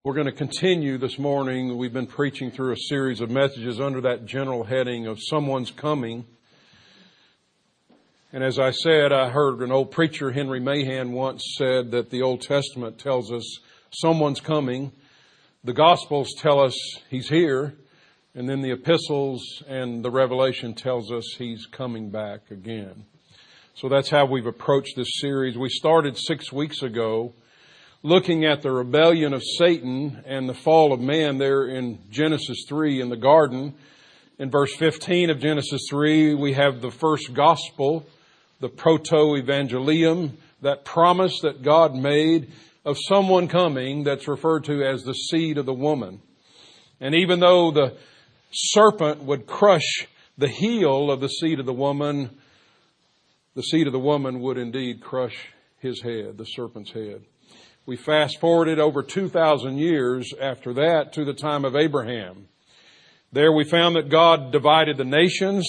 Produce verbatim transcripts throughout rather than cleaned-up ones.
We're going to continue this morning. We've been preaching through a series of messages under that general heading of Someone's Coming. And as I said, I heard an old preacher, Henry Mahan, once said that the Old Testament tells us someone's coming. The Gospels tell us he's here. And then the epistles and the Revelation tells us he's coming back again. So that's how we've approached this series. We started six weeks ago looking at the rebellion of Satan and the fall of man there in Genesis three in the garden. In verse fifteen of Genesis three, we have the first gospel, the proto-evangelium, that promise that God made of someone coming that's referred to as the seed of the woman. And even though the serpent would crush the heel of the seed of the woman, the seed of the woman would indeed crush his head, the serpent's head. We fast forwarded over two thousand years after that to the time of Abraham. There we found that God divided the nations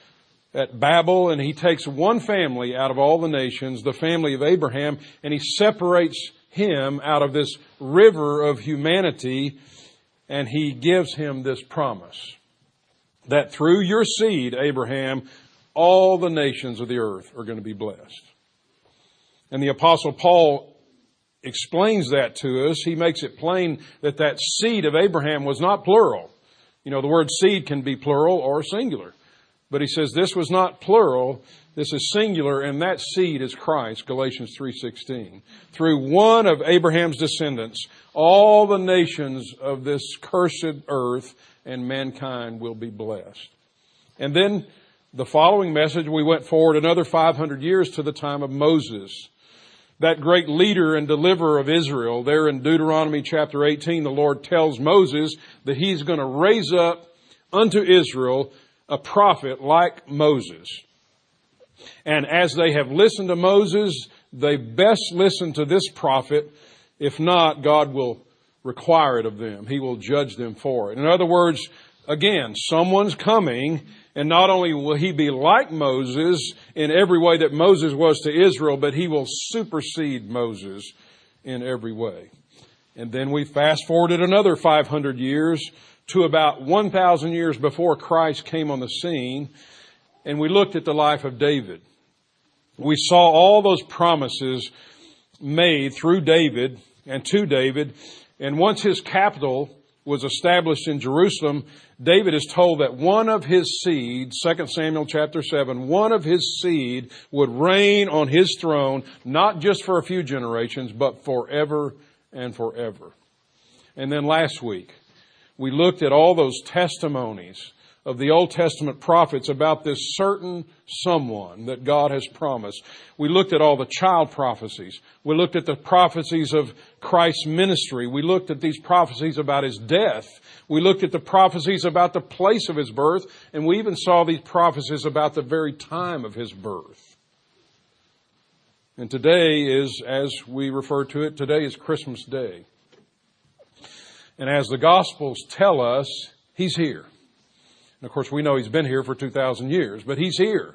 at Babel, and he takes one family out of all the nations, the family of Abraham, and he separates him out of this river of humanity, and he gives him this promise that through your seed, Abraham, all the nations of the earth are going to be blessed. And the Apostle Paul explains that to us. He makes it plain that that seed of Abraham was not plural. You know, the word seed can be plural or singular. But he says this was not plural, this is singular, and that seed is Christ, Galatians three sixteen. Through one of Abraham's descendants, all the nations of this cursed earth and mankind will be blessed. And then the following message, we went forward another five hundred years to the time of Moses, that great leader and deliverer of Israel. There in Deuteronomy chapter eighteen, the Lord tells Moses that he's going to raise up unto Israel a prophet like Moses. And as they have listened to Moses, they best listen to this prophet. If not, God will require it of them. He will judge them for it. In other words, again, someone's coming, and not only will he be like Moses in every way that Moses was to Israel, but he will supersede Moses in every way. And then we fast forwarded another five hundred years to about one thousand years before Christ came on the scene, and we looked at the life of David. We saw all those promises made through David and to David, and once his capital was established in Jerusalem, David is told that one of his seed, Second Samuel chapter seven, one of his seed would reign on his throne, not just for a few generations, but forever and forever. And then last week, we looked at all those testimonies of the Old Testament prophets about this certain someone that God has promised. We looked at all the child prophecies. We looked at the prophecies of Christ's ministry. We looked at these prophecies about his death. We looked at the prophecies about the place of his birth. And we even saw these prophecies about the very time of his birth. And today is, as we refer to it, today is Christmas Day. And as the Gospels tell us, he's here. And of course, we know he's been here for two thousand years, but he's here.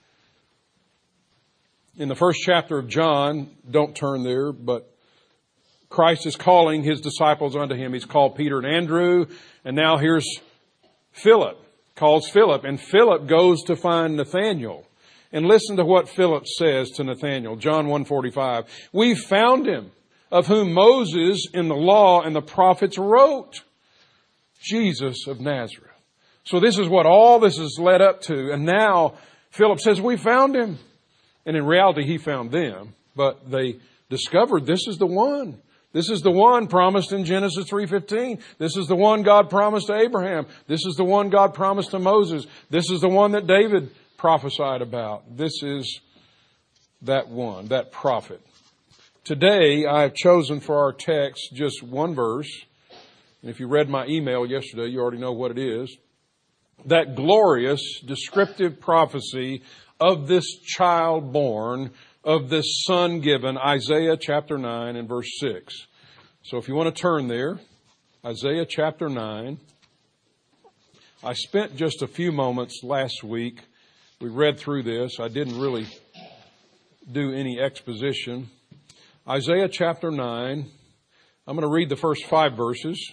In the first chapter of John, don't turn there, but Christ is calling his disciples unto him. He's called Peter and Andrew, and now here's Philip, calls Philip, and Philip goes to find Nathanael. And listen to what Philip says to Nathanael, John one forty-five. We found him, of whom Moses in the law and the prophets wrote, Jesus of Nazareth. So this is what all this is led up to. And now Philip says, we found him. And in reality, he found them. But they discovered this is the one. This is the one promised in Genesis three fifteen. This is the one God promised to Abraham. This is the one God promised to Moses. This is the one that David prophesied about. This is that one, that prophet. Today, I have chosen for our text just one verse. And if you read my email yesterday, you already know what it is. That glorious descriptive prophecy of this child born, of this son given, Isaiah chapter nine and verse six. So if you want to turn there, Isaiah chapter nine. I spent just a few moments last week. We read through this. I didn't really do any exposition. Isaiah chapter nine, I'm going to read the first five verses.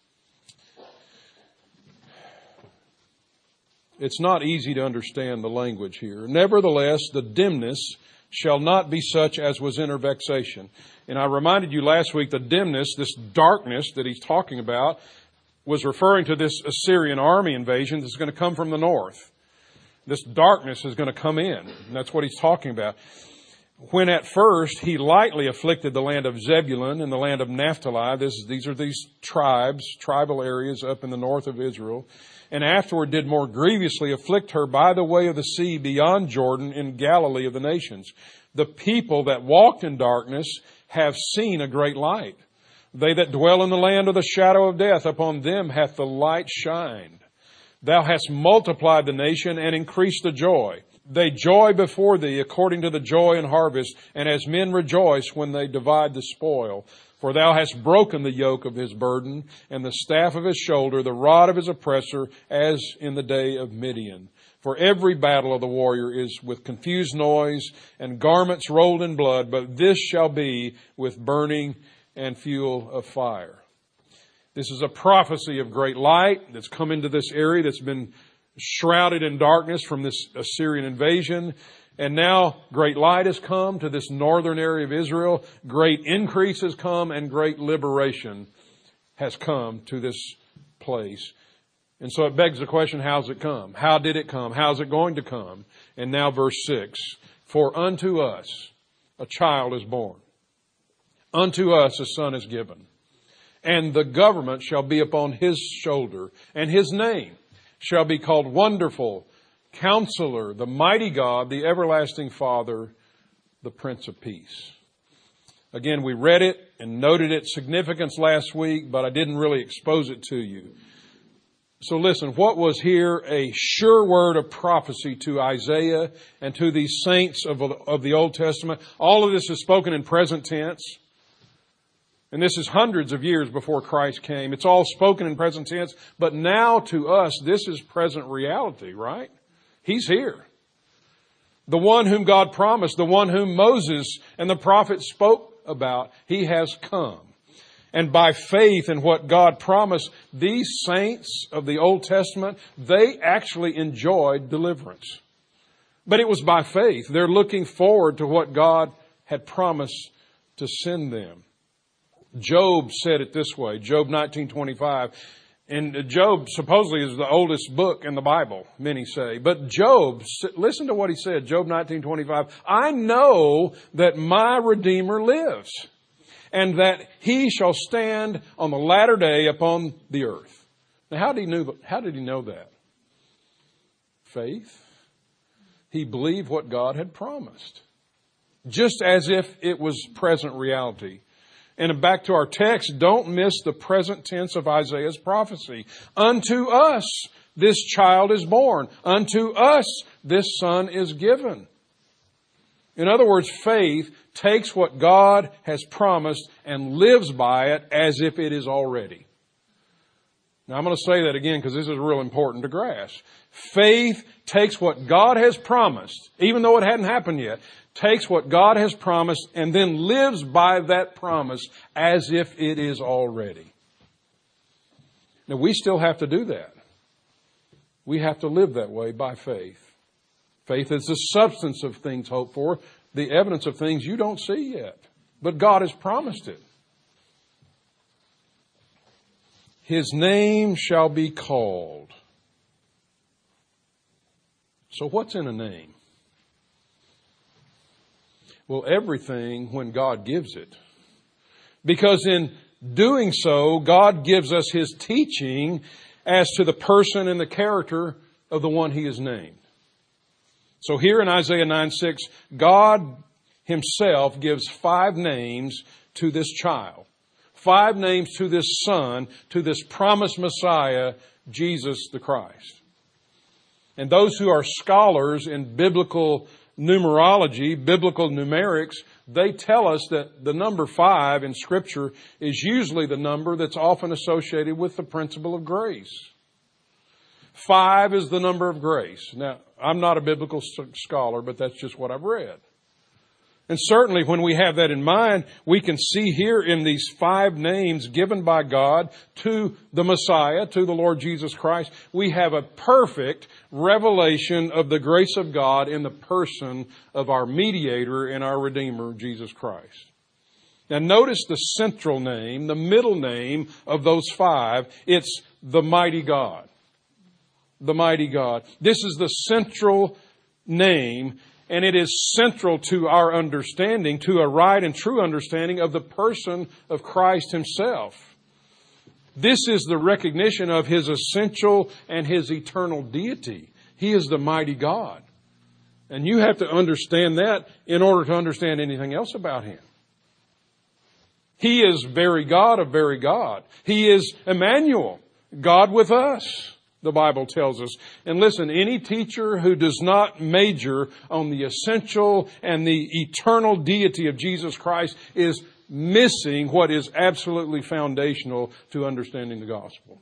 It's not easy to understand the language here. Nevertheless, the dimness shall not be such as was in her vexation. And I reminded you last week, the dimness, this darkness that he's talking about, was referring to this Assyrian army invasion that's going to come from the north. This darkness is going to come in. And that's what he's talking about. When at first he lightly afflicted the land of Zebulun and the land of Naphtali, this, these are these tribes, tribal areas up in the north of Israel, and afterward did more grievously afflict her by the way of the sea beyond Jordan in Galilee of the nations. The people that walked in darkness have seen a great light. They that dwell in the land of the shadow of death, upon them hath the light shined. Thou hast multiplied the nation and increased the joy. They joy before thee according to the joy in harvest, and as men rejoice when they divide the spoil. For thou hast broken the yoke of his burden, and the staff of his shoulder, the rod of his oppressor, as in the day of Midian. For every battle of the warrior is with confused noise, and garments rolled in blood, but this shall be with burning and fuel of fire. This is a prophecy of great light that's come into this area that's been shrouded in darkness from this Assyrian invasion. And now great light has come to this northern area of Israel. Great increase has come and great liberation has come to this place. And so it begs the question, how's it come? How did it come? How's it going to come? And now verse six. For unto us a child is born. Unto us a son is given. And the government shall be upon his shoulder. And his name shall be called Wonderful, Counselor, the Mighty God, the Everlasting Father, the Prince of Peace. Again, we read it and noted its significance last week, but I didn't really expose it to you. So listen, what was here a sure word of prophecy to Isaiah and to these saints of, of the Old Testament? All of this is spoken in present tense. And this is hundreds of years before Christ came. It's all spoken in present tense. But now to us, this is present reality, right? He's here. The one whom God promised, the one whom Moses and the prophets spoke about, he has come. And by faith in what God promised, these saints of the Old Testament, they actually enjoyed deliverance. But it was by faith. They're looking forward to what God had promised to send them. Job said it this way, Job nineteen twenty-five. And Job supposedly is the oldest book in the Bible, many say. But Job, listen to what he said, Job nineteen twenty-five. I know that my Redeemer lives, and that he shall stand on the latter day upon the earth. Now, how did he know, how did he know that? Faith. He believed what God had promised, just as if it was present reality. And back to our text, don't miss the present tense of Isaiah's prophecy. Unto us this child is born. Unto us this son is given. In other words, faith takes what God has promised and lives by it as if it is already. Now I'm going to say that again because this is real important to grasp. Faith takes what God has promised, even though it hadn't happened yet, takes what God has promised and then lives by that promise as if it is already. Now, we still have to do that. We have to live that way by faith. Faith is the substance of things hoped for, the evidence of things you don't see yet. But God has promised it. His name shall be called. So what's in a name? Well, everything when God gives it. Because in doing so, God gives us His teaching as to the person and the character of the one He has named. So here in Isaiah nine six, God Himself gives five names to this child. Five names to this son, to this promised Messiah, Jesus the Christ. And those who are scholars in biblical numerology, biblical numerics, they tell us that the number five in Scripture is usually the number that's often associated with the principle of grace. Five is the number of grace. Now, I'm not a biblical scholar, but that's just what I've read. And certainly when we have that in mind, we can see here in these five names given by God to the Messiah, to the Lord Jesus Christ, we have a perfect revelation of the grace of God in the person of our mediator and our Redeemer, Jesus Christ. Now notice the central name, the middle name of those five. It's the mighty God. The mighty God. This is the central name, and it is central to our understanding, to a right and true understanding of the person of Christ Himself. This is the recognition of His essential and His eternal deity. He is the mighty God. And you have to understand that in order to understand anything else about Him. He is very God of very God. He is Emmanuel, God with us, the Bible tells us. And listen, any teacher who does not major on the essential and the eternal deity of Jesus Christ is missing what is absolutely foundational to understanding the gospel.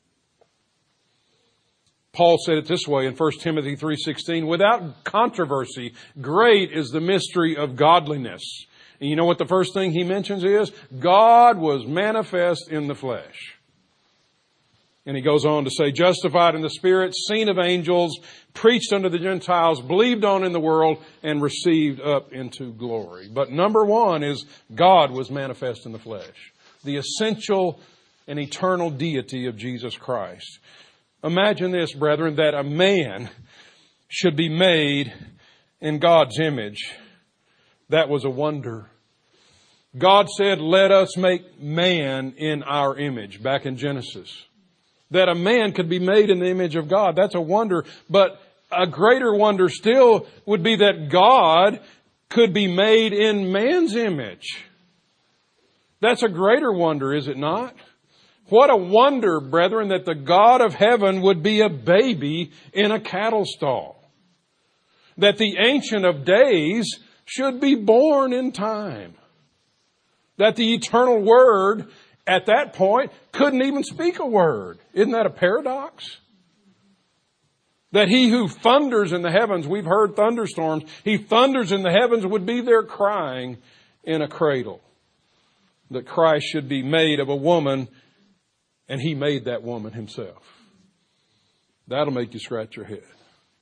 Paul said it this way in First Timothy three sixteen, without controversy, great is the mystery of godliness. And you know what the first thing he mentions is? God was manifest in the flesh. And he goes on to say, justified in the Spirit, seen of angels, preached unto the Gentiles, believed on in the world, and received up into glory. But number one is God was manifest in the flesh. The essential and eternal deity of Jesus Christ. Imagine this, brethren, that a man should be made in God's image. That was a wonder. God said, let us make man in our image, back in Genesis. That a man could be made in the image of God. That's a wonder. But a greater wonder still would be that God could be made in man's image. That's a greater wonder, is it not? What a wonder, brethren, that the God of heaven would be a baby in a cattle stall. That the Ancient of Days should be born in time. That the eternal Word at that point couldn't even speak a word. Isn't that a paradox? That He who thunders in the heavens, we've heard thunderstorms, He thunders in the heavens, would be there crying in a cradle. That Christ should be made of a woman, and He made that woman Himself. That'll make you scratch your head.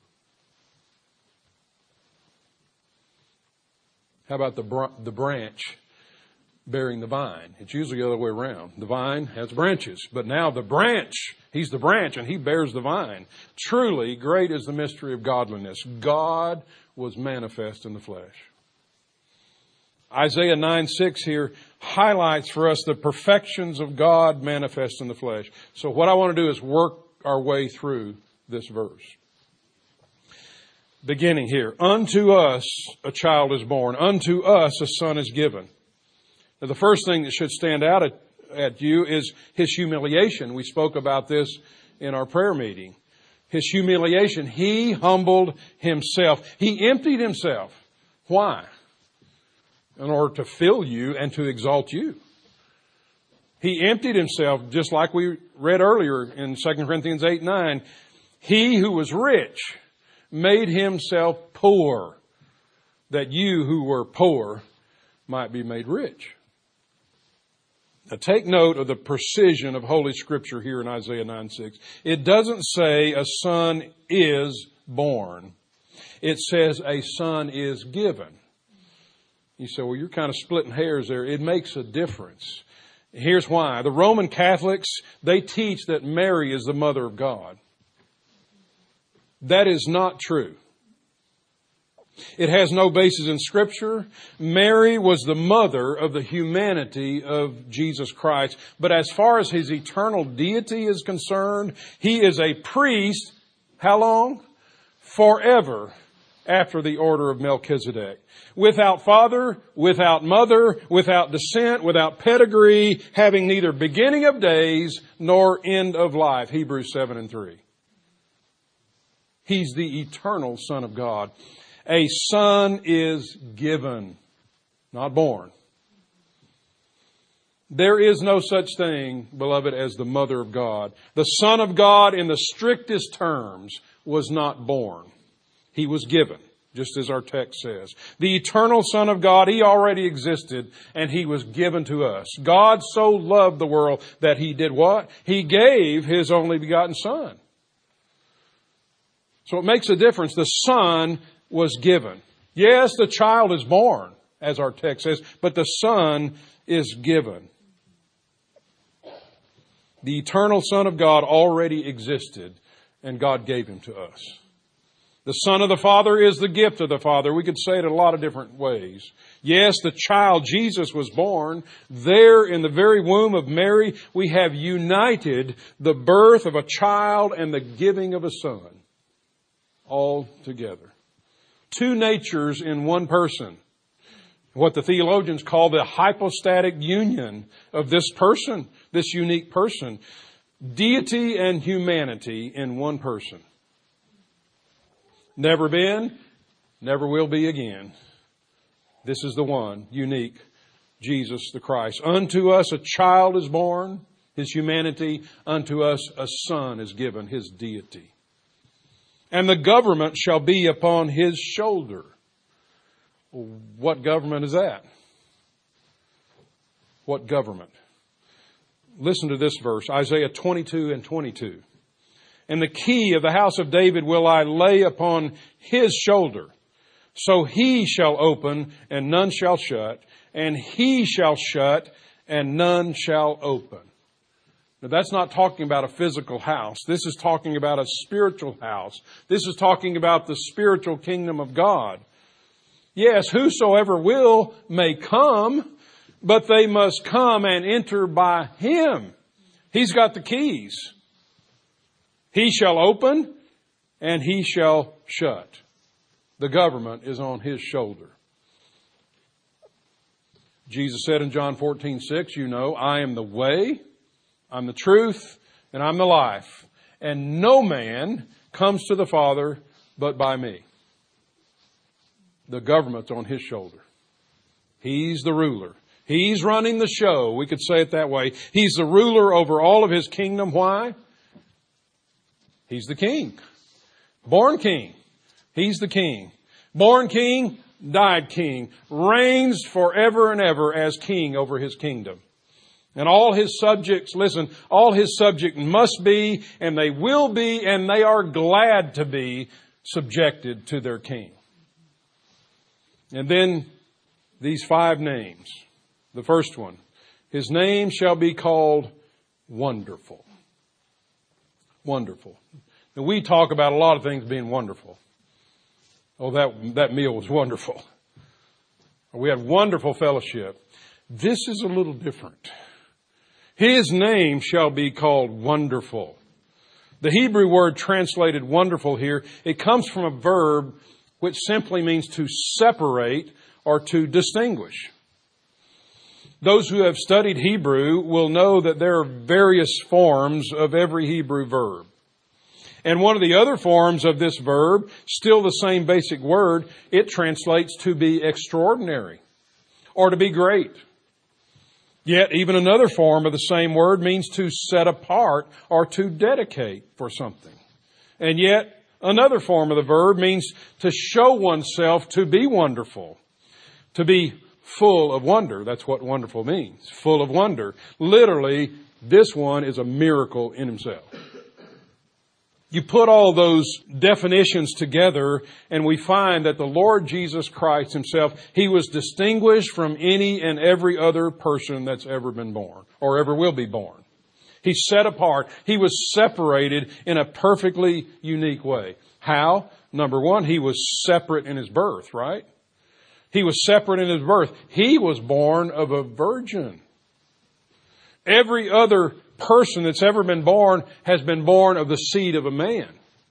How about the br- the branch bearing the vine? It's usually the other way around. The vine has branches, but now the branch, He's the branch and He bears the vine. Truly, great is the mystery of godliness. God was manifest in the flesh. Isaiah nine six here highlights for us the perfections of God manifest in the flesh. So what I want to do is work our way through this verse. Beginning here, unto us a child is born, unto us a son is given. Now, the first thing that should stand out at, at you is His humiliation. We spoke about this in our prayer meeting. His humiliation. He humbled Himself. He emptied Himself. Why? In order to fill you and to exalt you. He emptied Himself, just like we read earlier in Second Corinthians eight nine. He who was rich made Himself poor, that you who were poor might be made rich. Now take note of the precision of Holy Scripture here in Isaiah nine six. It doesn't say a son is born. It says a son is given. You say, well, you're kind of splitting hairs there. It makes a difference. Here's why. The Roman Catholics, they teach that Mary is the mother of God. That is not true. It has no basis in Scripture. Mary was the mother of the humanity of Jesus Christ. But as far as His eternal deity is concerned, He is a priest, how long? Forever, after the order of Melchizedek. Without father, without mother, without descent, without pedigree, having neither beginning of days nor end of life. Hebrews seven and three. He's the eternal Son of God. A son is given, not born. There is no such thing, beloved, as the mother of God. The Son of God, in the strictest terms, was not born. He was given. just as our text says. The eternal Son of God, He already existed, and He was given to us. God so loved the world that He did what? He gave His only begotten Son. So it makes a difference. The Son was given. Yes, the child is born, as our text says, but the Son is given. The eternal Son of God already existed, and God gave Him to us. The Son of the Father is the gift of the Father. We could say it in a lot of different ways. Yes, the child, Jesus, was born. There in the very womb of Mary, we have united the birth of a child and the giving of a son. All together. Two natures in one person. What the theologians call the hypostatic union of this person, this unique person. Deity and humanity in one person. Never been, never will be again. This is the one, unique, Jesus the Christ. Unto us a child is born, His humanity. Unto us a son is given, His deity. And the government shall be upon His shoulder. What government is that? What government? Listen to this verse, Isaiah twenty-two and twenty-two. And the key of the house of David will I lay upon His shoulder. So He shall open and none shall shut, and He shall shut and none shall open. Now that's not talking about a physical house. This is talking about a spiritual house. This is talking about the spiritual kingdom of God. Yes, whosoever will may come, but they must come and enter by Him. He's got the keys. He shall open and He shall shut. The government is on His shoulder. Jesus said in John fourteen six, you know, I am the way, I'm the truth, and I'm the life. And no man comes to the Father but by me. The government's on His shoulder. He's the ruler. He's running the show. We could say it that way. He's the ruler over all of His kingdom. Why? He's the king. Born king. He's the king. Born king, died king. Reigns forever and ever as king over His kingdom. And all His subjects, listen, all His subjects must be, and they will be, and they are glad to be subjected to their king. And then these five names. The first one, His name shall be called Wonderful. Wonderful. Now we talk about a lot of things being wonderful. Oh, that, that meal was wonderful. We had wonderful fellowship. This is a little different. His name shall be called Wonderful. The Hebrew word translated wonderful here, it comes from a verb which simply means to separate or to distinguish. Those who have studied Hebrew will know that there are various forms of every Hebrew verb. And one of the other forms of this verb, still the same basic word, it translates to be extraordinary or to be great. Yet even another form of the same word means to set apart or to dedicate for something. And yet another form of the verb means to show oneself to be wonderful, to be full of wonder. That's what wonderful means. Full of wonder. Literally, this one is a miracle in himself. You put all those definitions together and we find that the Lord Jesus Christ Himself, He was distinguished from any and every other person that's ever been born or ever will be born. He's set apart. He was separated in a perfectly unique way. How? Number one, He was separate in His birth, right? He was separate in His birth. He was born of a virgin. Every other person that's ever been born has been born of the seed of a man.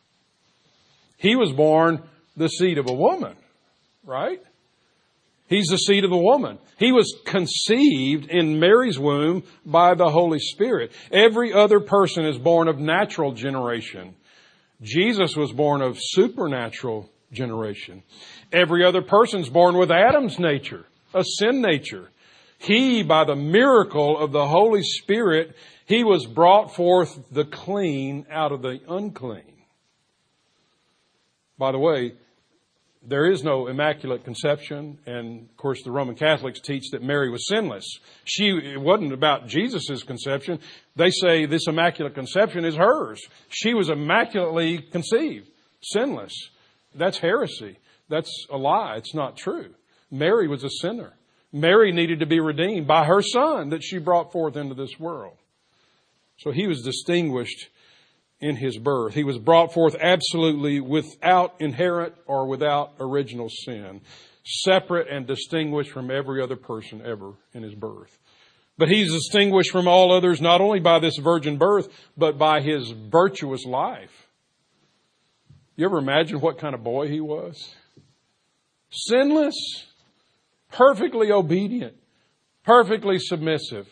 He was born the seed of a woman, right? He's the seed of a woman. He was conceived in Mary's womb by the Holy Spirit. Every other person is born of natural generation. Jesus was born of supernatural generation. Every other person's born with Adam's nature, a sin nature. He, by the miracle of the Holy Spirit, He was brought forth the clean out of the unclean. By the way, there is no immaculate conception. And of course, the Roman Catholics teach that Mary was sinless. She, it wasn't about Jesus' conception. They say this immaculate conception is hers. She was immaculately conceived, sinless. That's heresy. That's a lie. It's not true. Mary was a sinner. Mary needed to be redeemed by her Son that she brought forth into this world. So he was distinguished in his birth. He was brought forth absolutely without inherent or without original sin, separate and distinguished from every other person ever in his birth. But he's distinguished from all others not only by this virgin birth, but by his virtuous life. You ever imagine what kind of boy he was? Sinless, perfectly obedient, perfectly submissive.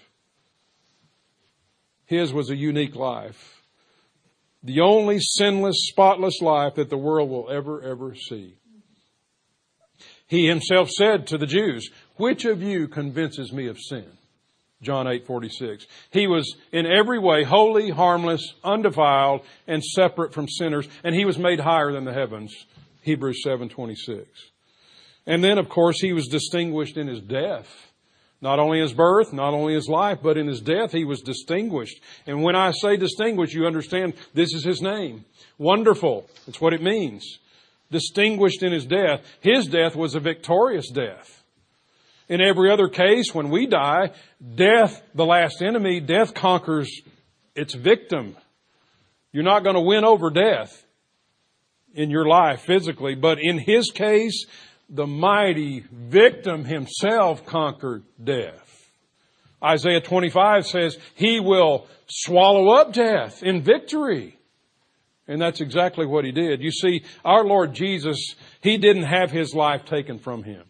His was a unique life. The only sinless, spotless life that the world will ever, ever see. He himself said to the Jews, "Which of you convinces me of sin?" John eight forty-six. He was in every way holy, harmless, undefiled, and separate from sinners, and he was made higher than the heavens. Hebrews seven twenty-six. And then, of course, he was distinguished in his death. Not only his birth, not only his life, but in his death he was distinguished. And when I say distinguished, you understand this is his name. Wonderful. That's what it means. Distinguished in his death. His death was a victorious death. In every other case, when we die, death, the last enemy, death conquers its victim. You're not going to win over death in your life physically, but in his case, the mighty victim himself conquered death. Isaiah twenty-five says he will swallow up death in victory. And that's exactly what he did. You see, our Lord Jesus, he didn't have his life taken from him.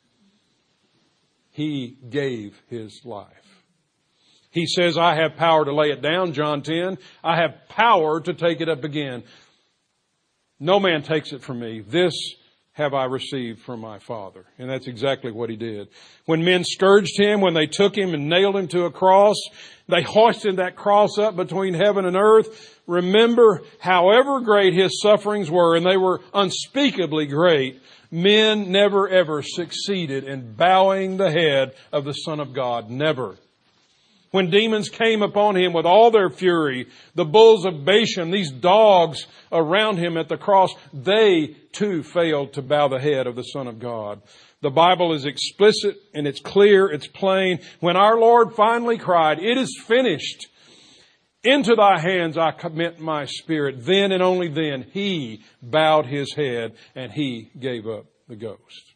He gave his life. He says, I have power to lay it down, John ten. I have power to take it up again. No man takes it from me. This have I received from my Father. And that's exactly what he did. When men scourged him, when they took him and nailed him to a cross, they hoisted that cross up between heaven and earth. Remember, however great his sufferings were, and they were unspeakably great, men never ever succeeded in bowing the head of the Son of God. Never. When demons came upon him with all their fury, the bulls of Bashan, these dogs around him at the cross, they too failed to bow the head of the Son of God. The Bible is explicit and it's clear, it's plain. When our Lord finally cried, "It is finished. Into thy hands I commit my spirit," then and only then he bowed his head and he gave up the ghost.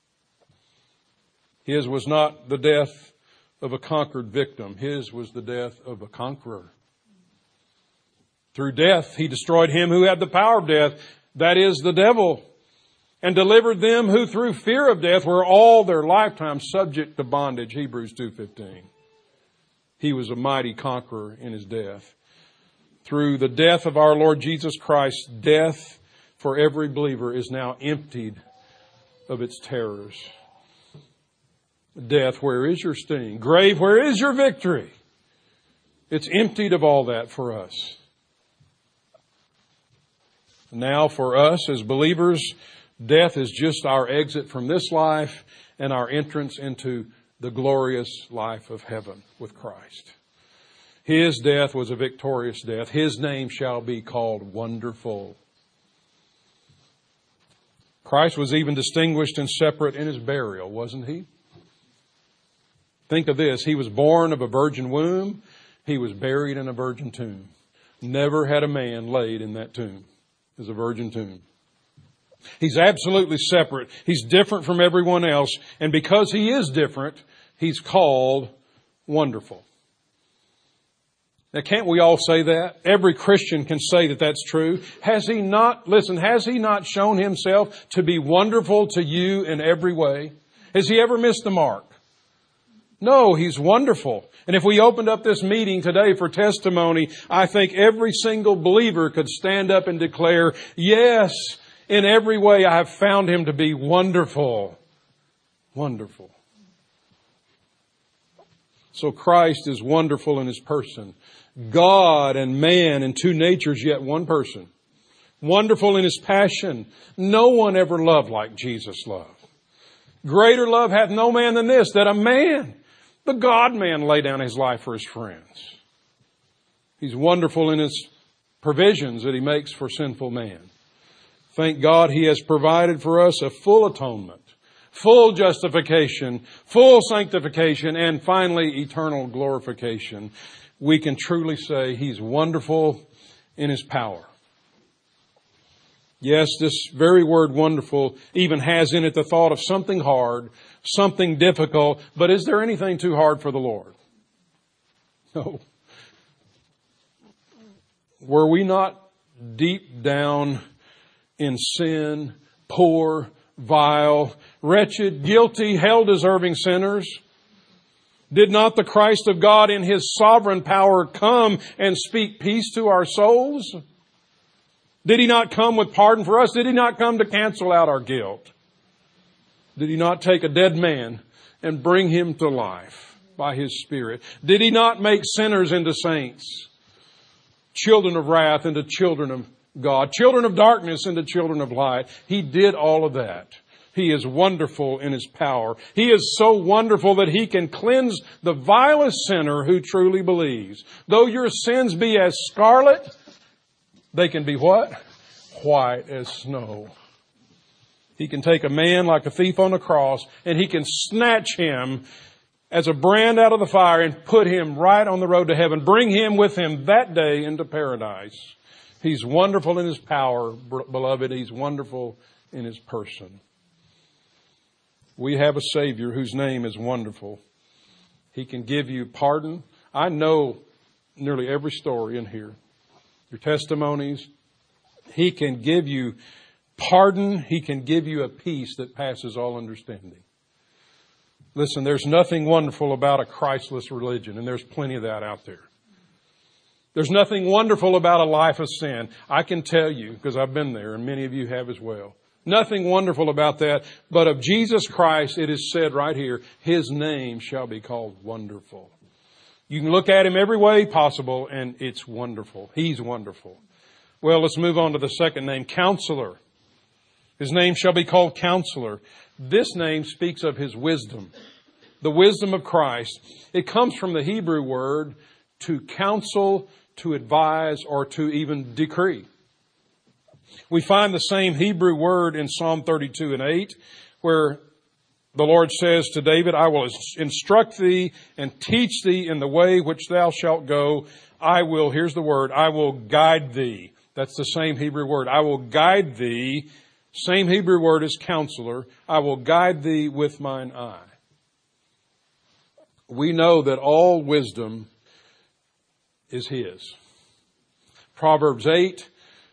His was not the death of a conquered victim. His was the death of a conqueror. Through death, he destroyed him who had the power of death, that is, the devil, and delivered them who through fear of death were all their lifetime subject to bondage. Hebrews two fifteen. He was a mighty conqueror in his death. Through the death of our Lord Jesus Christ, death for every believer is now emptied of its terrors. Death, where is your sting? Grave, where is your victory? It's emptied of all that for us. Now for us as believers, death is just our exit from this life and our entrance into the glorious life of heaven with Christ. His death was a victorious death. His name shall be called Wonderful. Christ was even distinguished and separate in his burial, wasn't he? Think of this. He was born of a virgin womb. He was buried in a virgin tomb. Never had a man laid in that tomb. It was a virgin tomb. He's absolutely separate. He's different from everyone else. And because he is different, he's called Wonderful. Now, can't we all say that? Every Christian can say that that's true. Has he not, listen, has he not shown himself to be wonderful to you in every way? Has he ever missed the mark? No, he's wonderful. And if we opened up this meeting today for testimony, I think every single believer could stand up and declare, yes, in every way I have found him to be wonderful. Wonderful. So Christ is wonderful in his person. God and man in two natures, yet one person. Wonderful in His passion. No one ever loved like Jesus loved. Greater love hath no man than this, that a man, the God-man, lay down His life for His friends. He's wonderful in His provisions that He makes for sinful man. Thank God He has provided for us a full atonement, full justification, full sanctification, and finally eternal glorification. We can truly say He's wonderful in His power. Yes, this very word wonderful even has in it the thought of something hard, something difficult. But is there anything too hard for the Lord? No. Were we not deep down in sin, poor, vile, wretched, guilty, hell-deserving sinners? Did not the Christ of God in His sovereign power come and speak peace to our souls? Did He not come with pardon for us? Did He not come to cancel out our guilt? Did He not take a dead man and bring him to life by His Spirit? Did He not make sinners into saints? Children of wrath into children of God. Children of darkness into children of light. He did all of that. He is wonderful in His power. He is so wonderful that He can cleanse the vilest sinner who truly believes. Though your sins be as scarlet, they can be what? White as snow. He can take a man like a thief on the cross and He can snatch him as a brand out of the fire and put him right on the road to heaven. Bring him with Him that day into paradise. He's wonderful in His power, beloved. He's wonderful in His person. We have a Savior whose name is wonderful. He can give you pardon. I know nearly every story in here. Your testimonies. He can give you pardon. He can give you a peace that passes all understanding. Listen, there's nothing wonderful about a Christless religion, and there's plenty of that out there. There's nothing wonderful about a life of sin. I can tell you, because I've been there, and many of you have as well. Nothing wonderful about that. But of Jesus Christ, it is said right here, His name shall be called Wonderful. You can look at Him every way possible, and it's wonderful. He's wonderful. Well, let's move on to the second name, Counselor. His name shall be called Counselor. This name speaks of His wisdom, the wisdom of Christ. It comes from the Hebrew word to counsel, to advise, or to even decree. We find the same Hebrew word in Psalm thirty-two and eight, where the Lord says to David, I will instruct thee and teach thee in the way which thou shalt go. I will, here's the word, I will guide thee. That's the same Hebrew word. I will guide thee. Same Hebrew word as counselor. I will guide thee with mine eye. We know that all wisdom is His. Proverbs eight,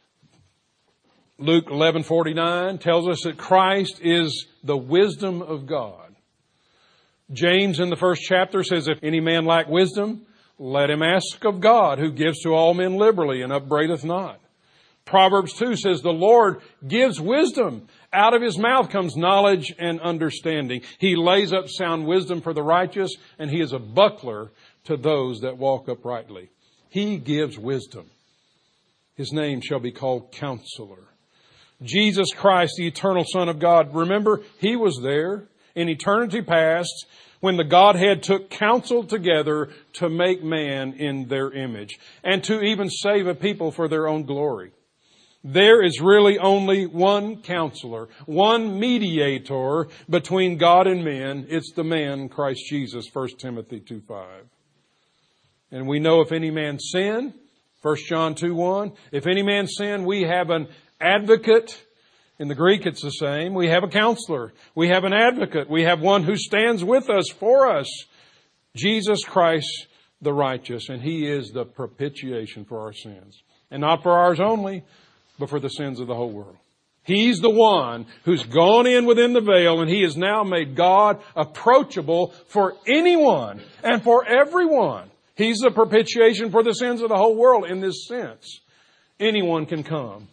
Luke eleven forty-nine tells us that Christ is the wisdom of God. James in the first chapter says, if any man lack wisdom, let him ask of God, who gives to all men liberally and upbraideth not. Proverbs two says, the Lord gives wisdom. Out of His mouth comes knowledge and understanding. He lays up sound wisdom for the righteous, and He is a buckler to those that walk uprightly. He gives wisdom. His name shall be called Counselor. Jesus Christ, the eternal Son of God. Remember, He was there in eternity past when the Godhead took counsel together to make man in their image and to even save a people for their own glory. There is really only one counselor, one mediator between God and men. It's the man, Christ Jesus, First Timothy two five. And we know if any man sin, First John two one, if any man sin, we have an advocate. In the Greek, it's the same. We have a counselor. We have an advocate. We have one who stands with us, for us. Jesus Christ, the righteous. And He is the propitiation for our sins. And not for ours only, but for the sins of the whole world. He's the one who's gone in within the veil, and He has now made God approachable for anyone and for everyone. He's the propitiation for the sins of the whole world in this sense. Anyone can come.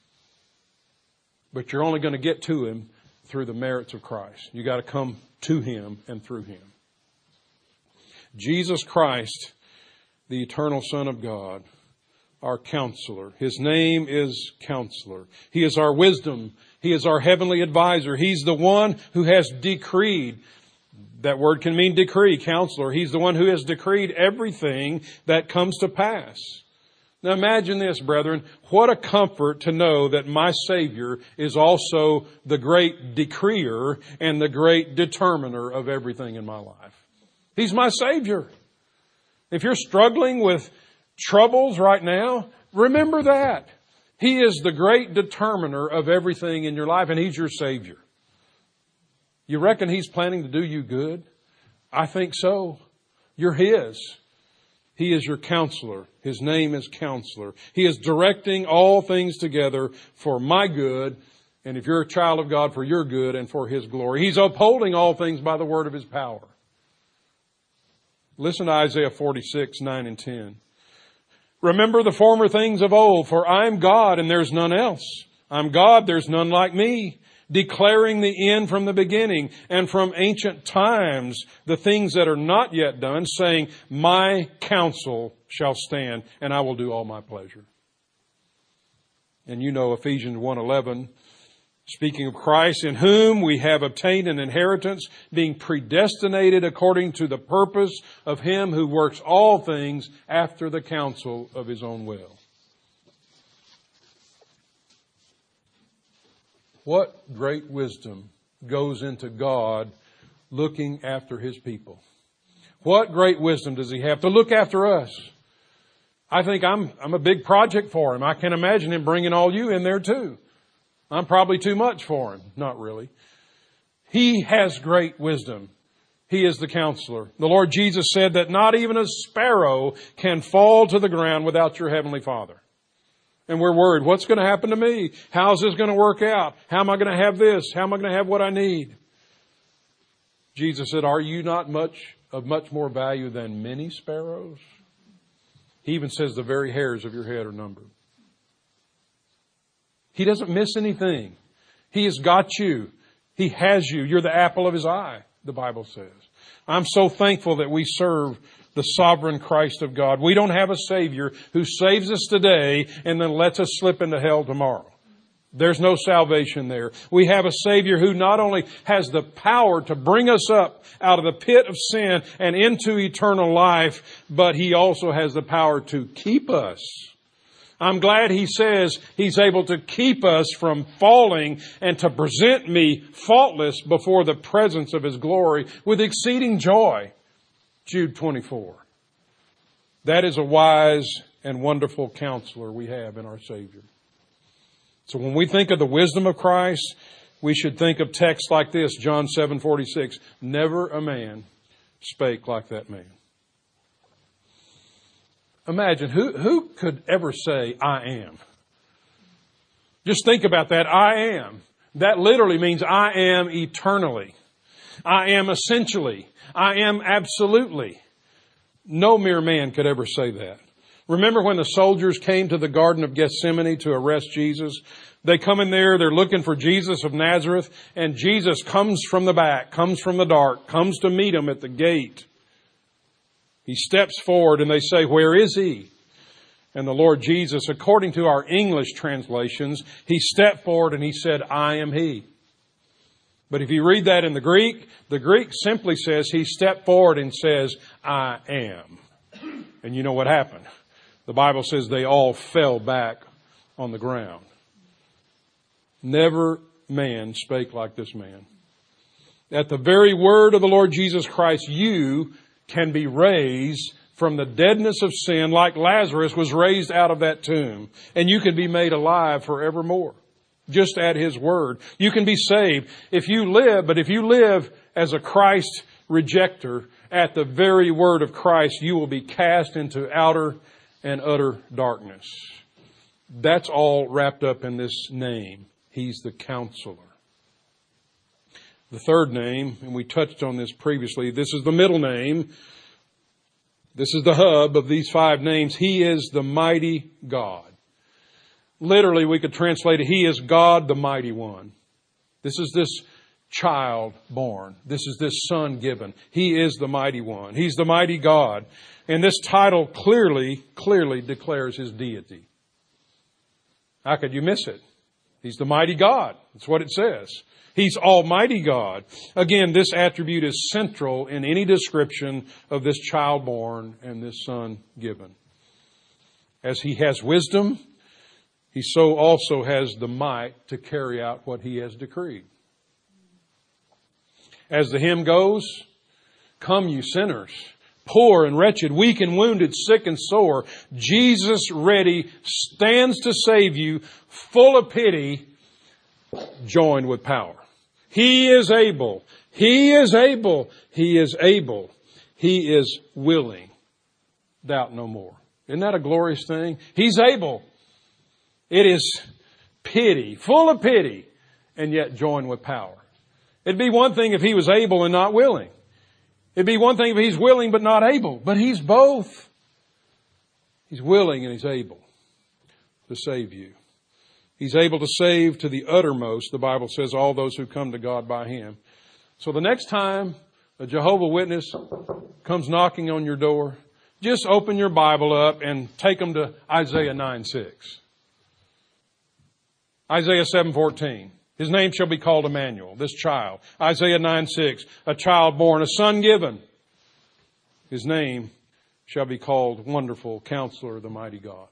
But you're only going to get to Him through the merits of Christ. You got to come to Him and through Him. Jesus Christ, the eternal Son of God, our counselor. His name is Counselor. He is our wisdom. He is our heavenly advisor. He's the one who has decreed. That word can mean decree, counselor. He's the one who has decreed everything that comes to pass. Now imagine this, brethren. What a comfort to know that my Savior is also the great decreer and the great determiner of everything in my life. He's my Savior. If you're struggling with troubles right now, remember that. He is the great determiner of everything in your life, and He's your Savior. You reckon He's planning to do you good? I think so. You're His. He is your counselor. His name is Counselor. He is directing all things together for my good, and if you're a child of God, for your good and for His glory. He's upholding all things by the word of His power. Listen to Isaiah forty-six, nine and ten. Remember the former things of old, for I am God and there's none else. I'm God, there's none like me, declaring the end from the beginning and from ancient times the things that are not yet done, saying, my counsel shall stand and I will do all my pleasure. And you know Ephesians one eleven, speaking of Christ, in whom we have obtained an inheritance, being predestinated according to the purpose of Him who works all things after the counsel of His own will. What great wisdom goes into God looking after His people. What great wisdom does He have to look after us? I think I'm, I'm a big project for Him. I can imagine Him bringing all you in there too. I'm probably too much for Him. Not really. He has great wisdom. He is the counselor. The Lord Jesus said that not even a sparrow can fall to the ground without your Heavenly Father. And we're worried, what's going to happen to me? How's this going to work out? How am I going to have this? How am I going to have what I need? Jesus said, are you not much of much more value than many sparrows? He even says the very hairs of your head are numbered. He doesn't miss anything. He has got you. He has you. You're the apple of His eye, the Bible says. I'm so thankful that we serve the sovereign Christ of God. We don't have a Savior who saves us today and then lets us slip into hell tomorrow. There's no salvation there. We have a Savior who not only has the power to bring us up out of the pit of sin and into eternal life, but He also has the power to keep us. I'm glad He says He's able to keep us from falling and to present me faultless before the presence of His glory with exceeding joy. Jude twenty-four. That is a wise and wonderful counselor we have in our Savior. So when we think of the wisdom of Christ, we should think of texts like this, John seven forty-six. Never a man spake like that man. Imagine, who, who could ever say, I am? Just think about that, I am. That literally means I am eternally. I am essentially. I am absolutely. No mere man could ever say that. Remember when the soldiers came to the Garden of Gethsemane to arrest Jesus? They come in there, they're looking for Jesus of Nazareth, and Jesus comes from the back, comes from the dark, comes to meet them at the gate. He steps forward and they say, where is He? And the Lord Jesus, according to our English translations, He stepped forward and He said, I am He. But if you read that in the Greek, the Greek simply says He stepped forward and says, I am. And you know what happened? The Bible says they all fell back on the ground. Never man spake like this man. At the very word of the Lord Jesus Christ, you can be raised from the deadness of sin like Lazarus was raised out of that tomb. And you can be made alive forevermore. Just at His word. You can be saved if you live, but if you live as a Christ rejecter, at the very word of Christ, you will be cast into outer and utter darkness. That's all wrapped up in this name. He's the Counselor. The third name, and we touched on this previously, this is the middle name. This is the hub of these five names. He is the mighty God. Literally, we could translate it, He is God, the mighty one. This is this child born. This is this Son given. He is the mighty one. He's the mighty God. And this title clearly, clearly declares His deity. How could you miss it? He's the mighty God. That's what it says. He's Almighty God. Again, this attribute is central in any description of this child born and this Son given. As He has wisdom, He so also has the might to carry out what He has decreed. As the hymn goes, "Come, you sinners, poor and wretched, weak and wounded, sick and sore. Jesus ready stands to save you, full of pity, joined with power." He is able. He is able. He is able. He is willing. Doubt no more. Isn't that a glorious thing? He's able. It is pity, full of pity, and yet joined with power. It'd be one thing if He was able and not willing. It'd be one thing if He's willing but not able. But He's both. He's willing and He's able to save you. He's able to save to the uttermost, the Bible says, all those who come to God by Him. So the next time a Jehovah's Witness comes knocking on your door, just open your Bible up and take them to Isaiah nine six. Isaiah seven fourteen. His name shall be called Emmanuel, this child. Isaiah nine six. A child born, a son given. His name shall be called Wonderful Counselor, the Mighty God.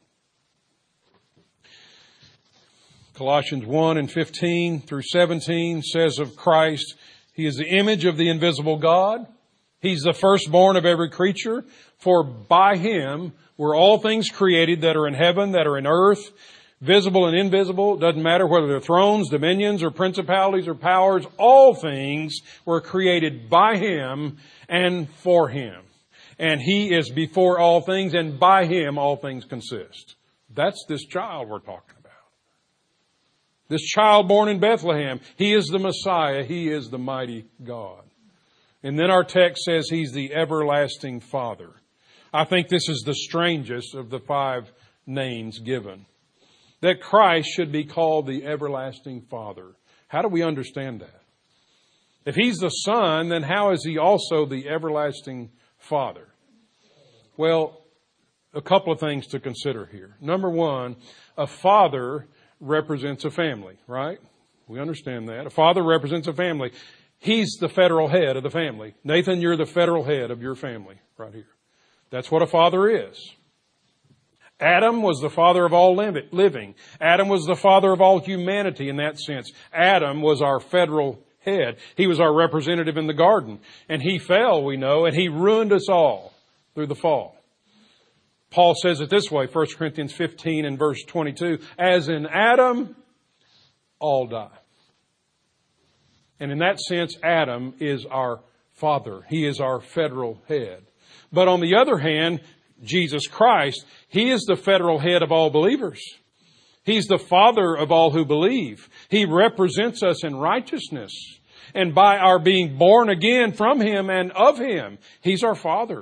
Colossians one and fifteen through seventeen says of Christ, He is the image of the invisible God. He's the firstborn of every creature. For by Him were all things created that are in heaven, that are in earth, visible and invisible. It doesn't matter whether they're thrones, dominions, or principalities or powers. All things were created by Him and for Him. And He is before all things, and by Him all things consist. That's this child we're talking about. This child born in Bethlehem, He is the Messiah. He is the mighty God. And then our text says He's the everlasting Father. I think this is the strangest of the five names given. That Christ should be called the everlasting Father. How do we understand that? If He's the Son, then how is He also the everlasting Father? Well, a couple of things to consider here. Number one, a father represents a family, right? We understand that. A father represents a family. He's the federal head of the family. Nathan, you're the federal head of your family right here. That's what a father is. Adam was the father of all living. Adam was the father of all humanity in that sense. Adam was our federal head. He was our representative in the garden. And he fell, we know, and he ruined us all through the fall. Paul says it this way, First Corinthians fifteen and verse twenty-two, as in Adam, all die. And in that sense, Adam is our father. He is our federal head. But on the other hand, Jesus Christ, He is the federal head of all believers. He's the Father of all who believe. He represents us in righteousness. And by our being born again from Him and of Him, He's our Father.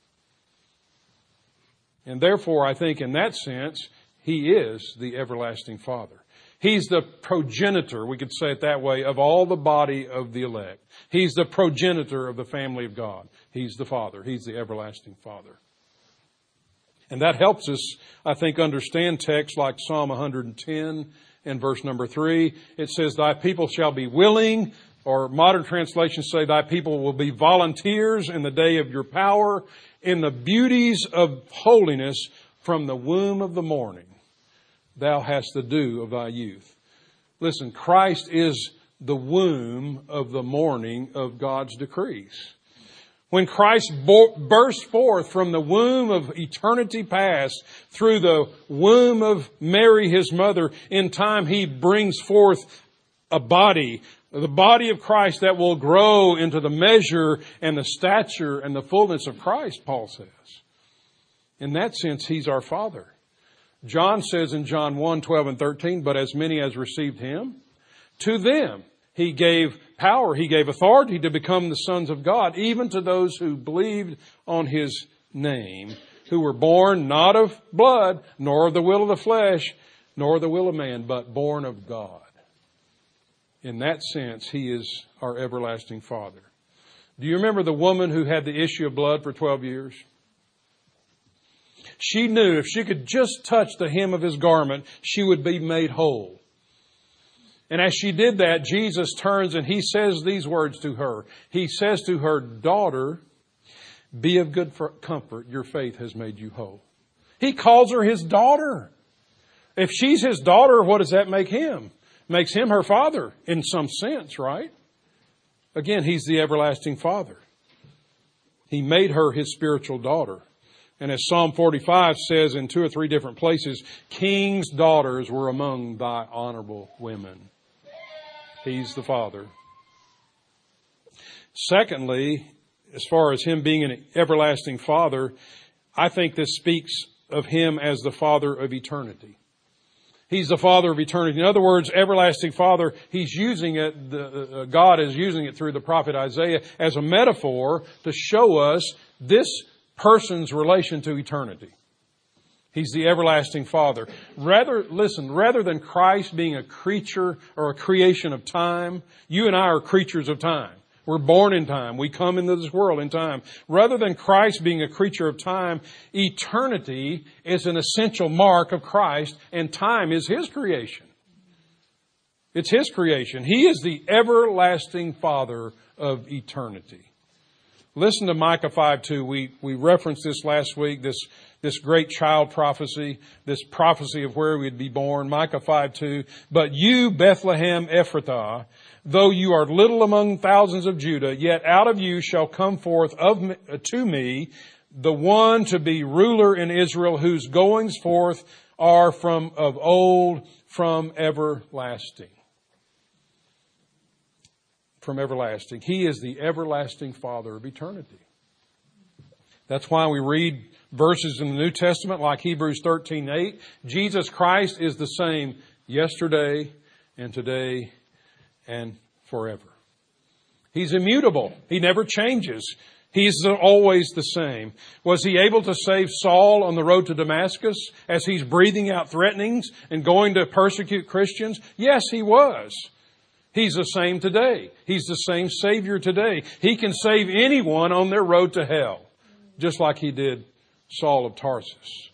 And therefore, I think in that sense, He is the everlasting Father. He's the progenitor, we could say it that way, of all the body of the elect. He's the progenitor of the family of God. He's the Father. He's the everlasting Father. And that helps us, I think, understand texts like Psalm one hundred ten and verse number three. It says, Thy people shall be willing, or modern translations say, Thy people will be volunteers in the day of your power, in the beauties of holiness from the womb of the morning. Thou hast the dew of thy youth. Listen, Christ is the womb of the morning of God's decrees. When Christ bo- burst forth from the womb of eternity past through the womb of Mary, His mother, in time He brings forth a body, the body of Christ that will grow into the measure and the stature and the fullness of Christ, Paul says. In that sense, He's our Father. John says in John one, twelve and thirteen, but as many as received Him, to them He gave power, He gave authority to become the sons of God, even to those who believed on His name, who were born not of blood, nor of the will of the flesh, nor the will of man, but born of God. In that sense, He is our everlasting Father. Do you remember the woman who had the issue of blood for twelve years? She knew if she could just touch the hem of His garment, she would be made whole. And as she did that, Jesus turns and He says these words to her. He says to her, "Daughter, be of good comfort. Your faith has made you whole." He calls her His daughter. If she's His daughter, what does that make Him? Makes Him her Father in some sense, right? Again, He's the everlasting Father. He made her His spiritual daughter. And as Psalm forty-five says in two or three different places, kings' daughters were among thy honorable women. He's the Father. Secondly, as far as Him being an everlasting Father, I think this speaks of Him as the Father of eternity. He's the Father of eternity. In other words, everlasting Father, He's using it, the, uh, God is using it through the prophet Isaiah as a metaphor to show us this person's relation to eternity. He's the everlasting Father. Rather, listen, rather than Christ being a creature or a creation of time, you and I are creatures of time. We're born in time. We come into this world in time. Rather than Christ being a creature of time, eternity is an essential mark of Christ, and time is His creation. It's His creation. He is the everlasting Father of eternity. Listen to Micah five two. We, we referenced this last week, this, this great child prophecy, this prophecy of where we'd be born. Micah five two. But you, Bethlehem Ephrathah, though you are little among thousands of Judah, yet out of you shall come forth of me, to me the one to be ruler in Israel, whose goings forth are from of old, from everlasting. From everlasting. He is the everlasting Father of eternity. That's why we read verses in the New Testament like Hebrews thirteen eight. Jesus Christ is the same yesterday and today and forever. He's immutable. He never changes. He's always the same. Was He able to save Saul on the road to Damascus as he's breathing out threatenings and going to persecute Christians? Yes, He was. He's the same today. He's the same Savior today. He can save anyone on their road to hell, just like He did Saul of Tarsus.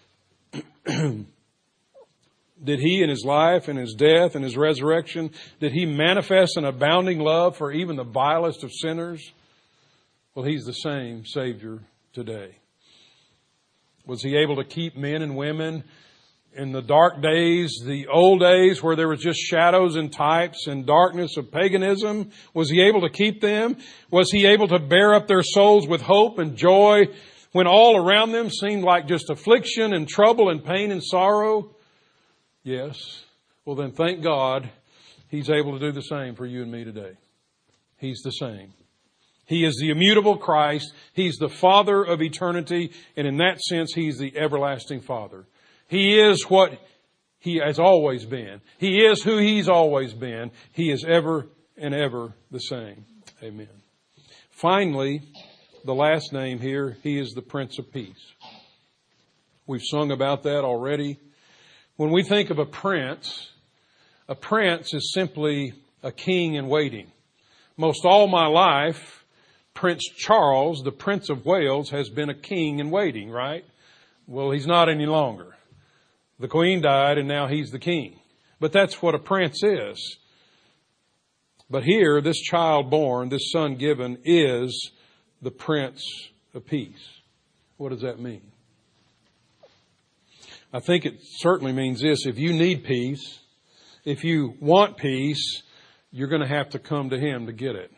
Did He in His life and His death and His resurrection, did He manifest an abounding love for even the vilest of sinners? Well, He's the same Savior today. Was He able to keep men and women in the dark days, the old days where there was just shadows and types and darkness of paganism? Was He able to keep them? Was He able to bear up their souls with hope and joy when all around them seemed like just affliction and trouble and pain and sorrow? Yes. Well, then thank God He's able to do the same for you and me today. He's the same. He is the immutable Christ. He's the Father of eternity. And in that sense, He's the everlasting Father. He is what He has always been. He is who He's always been. He is ever and ever the same. Amen. Finally, the last name here, He is the Prince of Peace. We've sung about that already. When we think of a prince, a prince is simply a king in waiting. Most all my life, Prince Charles, the Prince of Wales, has been a king in waiting, right? Well, he's not any longer. The Queen died and now he's the king. But that's what a prince is. But here, this child born, this son given, is the Prince of Peace. What does that mean? I think it certainly means this. If you need peace, if you want peace, you're going to have to come to Him to get it.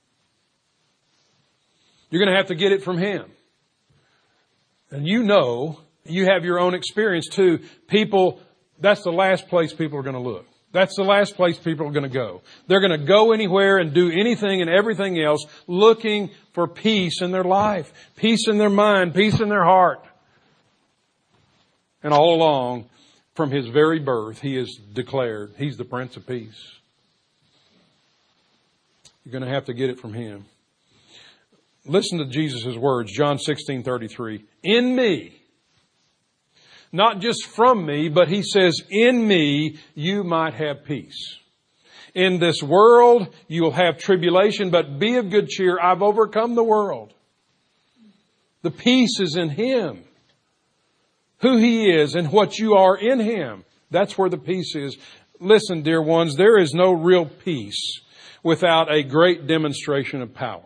You're going to have to get it from Him. And you know, you have your own experience too. People, that's the last place people are going to look. That's the last place people are going to go. They're going to go anywhere and do anything and everything else looking for peace in their life, peace in their mind, peace in their heart. And all along, from His very birth, He is declared, He's the Prince of Peace. You're going to have to get it from Him. Listen to Jesus' words, John sixteen thirty-three. In me, not just from me, but He says, in me, you might have peace. In this world, you will have tribulation, but be of good cheer. I've overcome the world. The peace is in Him. Who He is and what you are in Him. That's where the peace is. Listen, dear ones, there is no real peace without a great demonstration of power.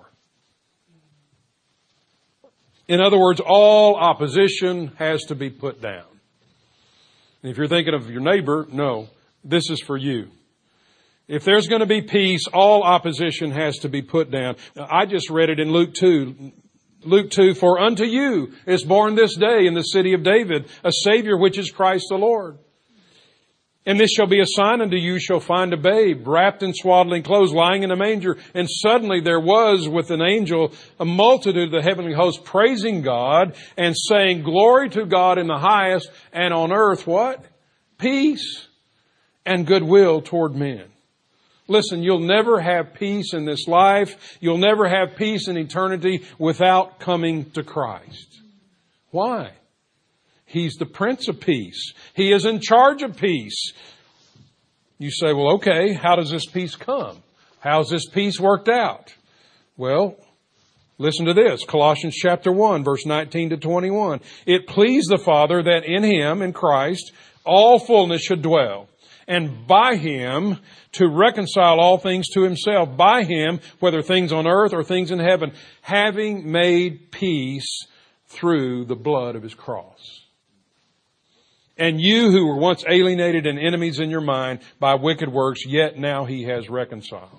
In other words, all opposition has to be put down. And if you're thinking of your neighbor, no, this is for you. If there's going to be peace, all opposition has to be put down. Now, I just read it in Luke two. Luke two, for unto you is born this day in the city of David a Savior, which is Christ the Lord. And this shall be a sign unto you, shall find a babe wrapped in swaddling clothes, lying in a manger. And suddenly there was with an angel a multitude of the heavenly host praising God and saying, glory to God in the highest, and on earth what? Peace and goodwill toward men. Listen, you'll never have peace in this life. You'll never have peace in eternity without coming to Christ. Why? He's the Prince of Peace. He is in charge of peace. You say, well, okay, how does this peace come? How's this peace worked out? Well, listen to this. Colossians chapter one, verse nineteen to twenty-one. It pleased the Father that in Him, in Christ, all fullness should dwell, and by Him to reconcile all things to Himself, by Him, whether things on earth or things in heaven, having made peace through the blood of His cross. And you who were once alienated and enemies in your mind by wicked works, yet now He has reconciled.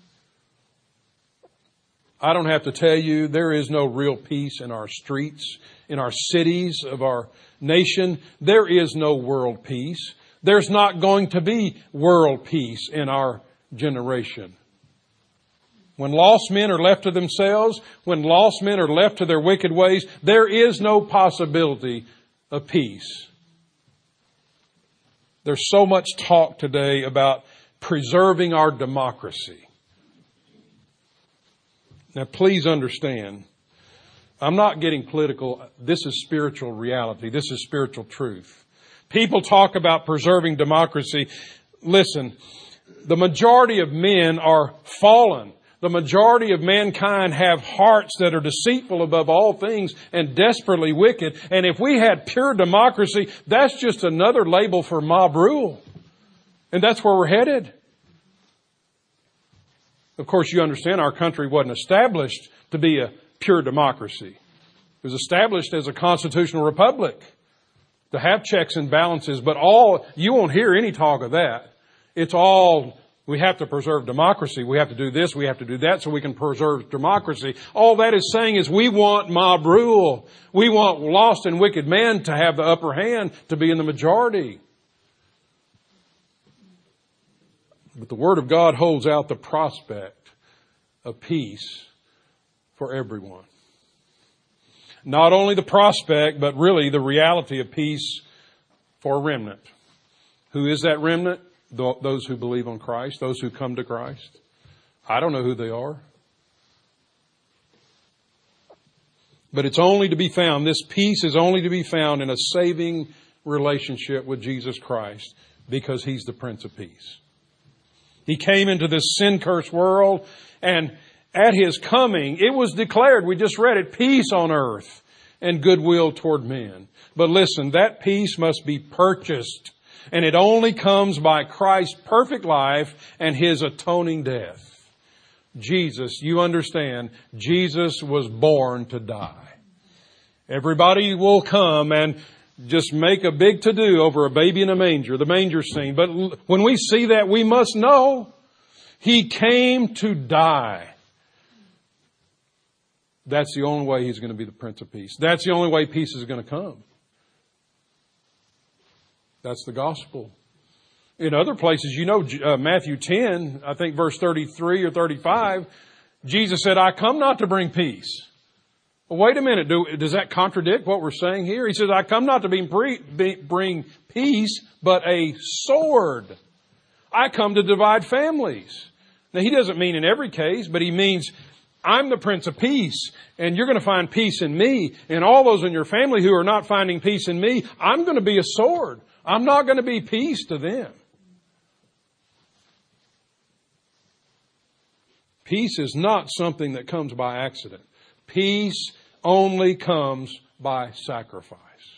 I don't have to tell you, there is no real peace in our streets, in our cities of our nation. There is no world peace. There's not going to be world peace in our generation. When lost men are left to themselves, when lost men are left to their wicked ways, there is no possibility of peace. There's so much talk today about preserving our democracy. Now, please understand, I'm not getting political. This is spiritual reality. This is spiritual truth. People talk about preserving democracy. Listen, the majority of men are fallen. The majority of mankind have hearts that are deceitful above all things and desperately wicked. And if we had pure democracy, that's just another label for mob rule. And that's where we're headed. Of course, you understand our country wasn't established to be a pure democracy. It was established as a constitutional republic to have checks and balances. But all, you won't hear any talk of that. It's all, we have to preserve democracy. We have to do this. We have to do that so we can preserve democracy. All that is saying is we want mob rule. We want lost and wicked men to have the upper hand, to be in the majority. But the Word of God holds out the prospect of peace for everyone. Not only the prospect, but really the reality of peace for a remnant. Who is that remnant? Those who believe on Christ, those who come to Christ. I don't know who they are. But it's only to be found, this peace is only to be found in a saving relationship with Jesus Christ, because He's the Prince of Peace. He came into this sin-cursed world, and at His coming, it was declared, we just read it, peace on earth and goodwill toward men. But listen, that peace must be purchased. And it only comes by Christ's perfect life and His atoning death. Jesus, you understand, Jesus was born to die. Everybody will come and just make a big to-do over a baby in a manger, the manger scene. But when we see that, we must know He came to die. That's the only way He's going to be the Prince of Peace. That's the only way peace is going to come. That's the gospel. In other places, you know, uh, Matthew ten, I think verse thirty-three or thirty-five, Jesus said, I come not to bring peace. Well, wait a minute. Do, does that contradict what we're saying here? He says, I come not to be, be, bring peace, but a sword. I come to divide families. Now, He doesn't mean in every case, but He means I'm the Prince of Peace, and you're going to find peace in me. And all those in your family who are not finding peace in me, I'm going to be a sword. I'm not going to be peace to them. Peace is not something that comes by accident. Peace only comes by sacrifice.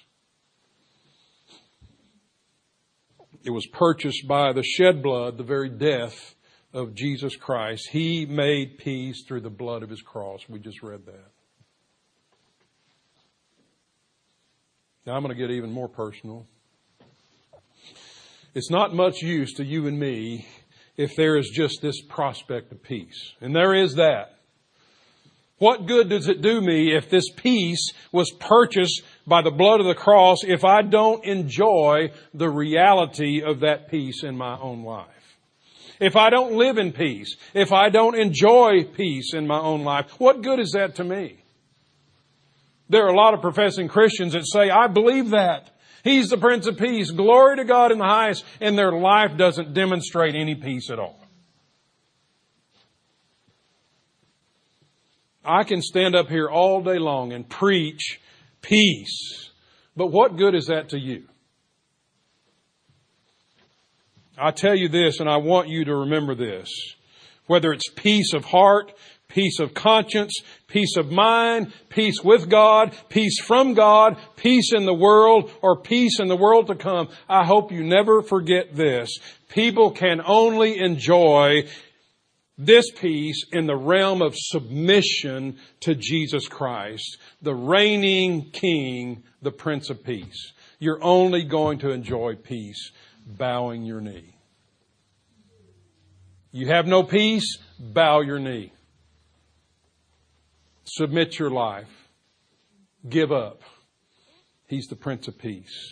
It was purchased by the shed blood, the very death of Jesus Christ. He made peace through the blood of His cross. We just read that. Now I'm going to get even more personal. It's not much use to you and me if there is just this prospect of peace. And there is that. What good does it do me if this peace was purchased by the blood of the cross if I don't enjoy the reality of that peace in my own life? If I don't live in peace, if I don't enjoy peace in my own life, what good is that to me? There are a lot of professing Christians that say, I believe that. He's the Prince of Peace. Glory to God in the highest. And their life doesn't demonstrate any peace at all. I can stand up here all day long and preach peace. But what good is that to you? I tell you this, and I want you to remember this. Whether it's peace of heart, peace of conscience, peace of mind, peace with God, peace from God, peace in the world, or peace in the world to come, I hope you never forget this. People can only enjoy this peace in the realm of submission to Jesus Christ, the reigning King, the Prince of Peace. You're only going to enjoy peace bowing your knee. You have no peace, bow your knee. Submit your life. Give up. He's the Prince of Peace.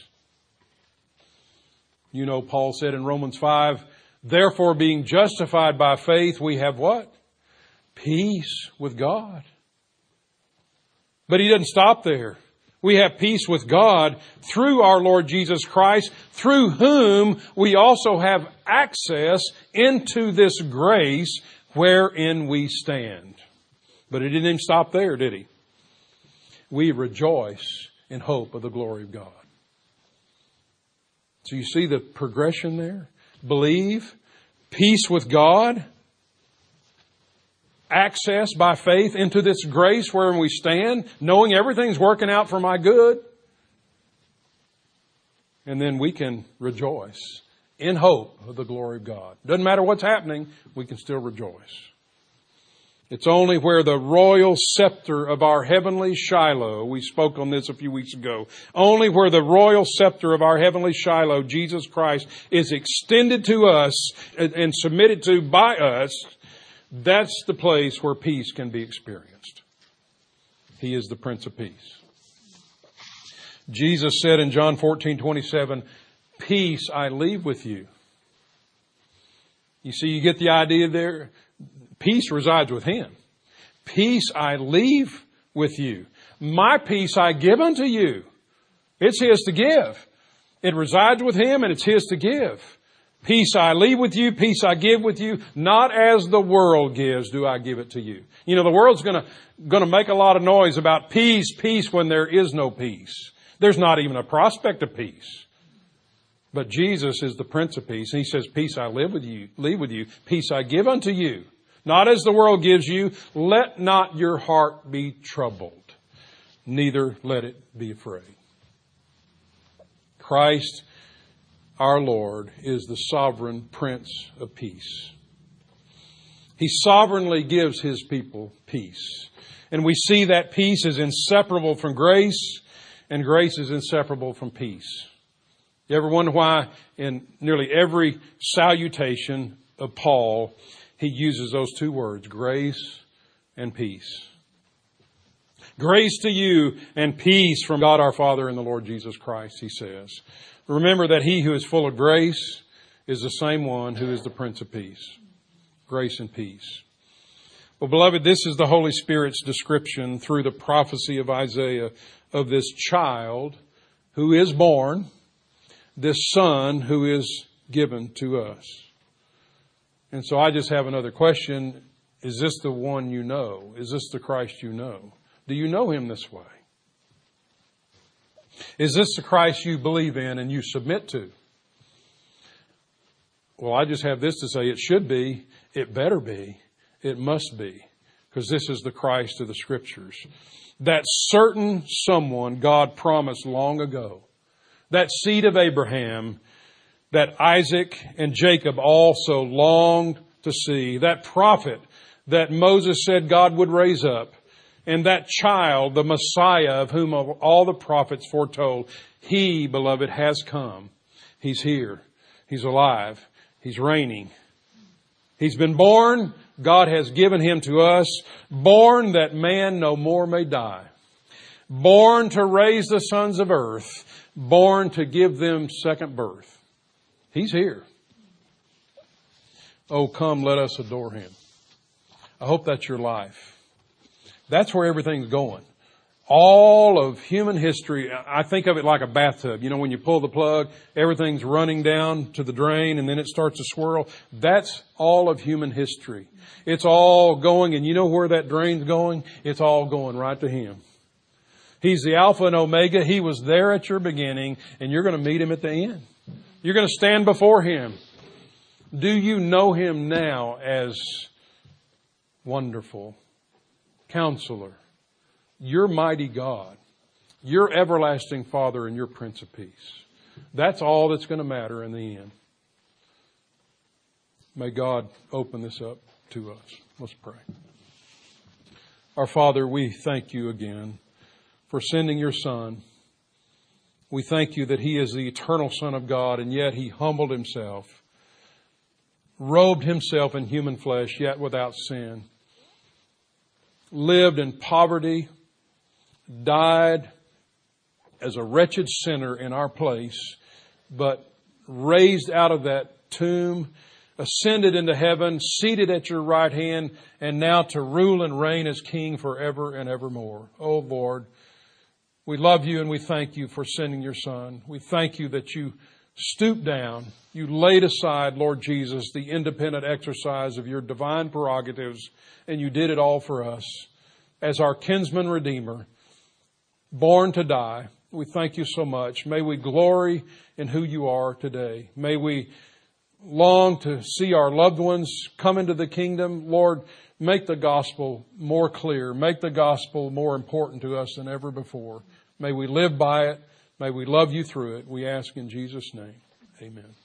You know, Paul said in Romans five, therefore, being justified by faith, we have what? Peace with God. But he doesn't stop there. We have peace with God through our Lord Jesus Christ, through whom we also have access into this grace wherein we stand. But he didn't even stop there, did he? We rejoice in hope of the glory of God. So you see the progression there? Believe, peace with God, access by faith into this grace wherein we stand, knowing everything's working out for my good. And then we can rejoice in hope of the glory of God. Doesn't matter what's happening, we can still rejoice. It's only where the royal scepter of our heavenly Shiloh, we spoke on this a few weeks ago, only where the royal scepter of our heavenly Shiloh, Jesus Christ, is extended to us and submitted to by us, that's the place where peace can be experienced. He is the Prince of Peace. Jesus said in John fourteen twenty-seven, peace I leave with you. You see, you get the idea there? Peace resides with Him. Peace I leave with you. My peace I give unto you. It's His to give. It resides with Him and it's His to give. Peace I leave with you, peace I give with you. Not as the world gives do I give it to you. You know, the world's going to going to make a lot of noise about peace, peace when there is no peace. There's not even a prospect of peace. But Jesus is the Prince of Peace. And He says, peace I live with you, leave with you, peace I give unto you. Not as the world gives you. Let not your heart be troubled. Neither let it be afraid. Christ, our Lord, is the sovereign Prince of Peace. He sovereignly gives His people peace. And we see that peace is inseparable from grace, and grace is inseparable from peace. You ever wonder why in nearly every salutation of Paul, he uses those two words, grace and peace? Grace to you and peace from God our Father and the Lord Jesus Christ, he says. Remember that He who is full of grace is the same one who is the Prince of Peace. Grace and peace. Well, beloved, this is the Holy Spirit's description through the prophecy of Isaiah of this child who is born, this Son who is given to us. And so I just have another question. Is this the one you know? Is this the Christ you know? Do you know Him this way? Is this the Christ you believe in and you submit to? Well, I just have this to say. It should be. It better be. It must be, because this is the Christ of the Scriptures. That certain someone God promised long ago, that seed of Abraham, that Isaac and Jacob also longed to see, that prophet that Moses said God would raise up, and that child, the Messiah of whom all the prophets foretold, He, beloved, has come. He's here. He's alive. He's reigning. He's been born. God has given Him to us. Born that man no more may die. Born to raise the sons of earth. Born to give them second birth. He's here. Oh, come, let us adore Him. I hope that's your life. That's where everything's going. All of human history, I think of it like a bathtub. You know, when you pull the plug, everything's running down to the drain and then it starts to swirl. That's all of human history. It's all going, and you know where that drain's going? It's all going right to Him. He's the Alpha and Omega. He was there at your beginning, and you're going to meet Him at the end. You're going to stand before Him. Do you know Him now as Wonderful Counselor, your mighty God, your everlasting Father, and your Prince of Peace? That's all that's going to matter in the end. May God open this up to us. Let's pray. Our Father, we thank You again for sending Your Son. We thank You that He is the eternal Son of God, and yet He humbled Himself, robed Himself in human flesh, yet without sin, lived in poverty, died as a wretched sinner in our place, but raised out of that tomb, ascended into heaven, seated at Your right hand, and now to rule and reign as King forever and evermore. Oh Lord, we love You and we thank You for sending Your Son. We thank You that You stooped down. You laid aside, Lord Jesus, the independent exercise of Your divine prerogatives, and You did it all for us as our kinsman redeemer, born to die. We thank You so much. May we glory in who You are today. May we long to see our loved ones come into the kingdom. Lord, make the gospel more clear. Make the gospel more important to us than ever before. May we live by it. May we love You through it. We ask in Jesus' name. Amen.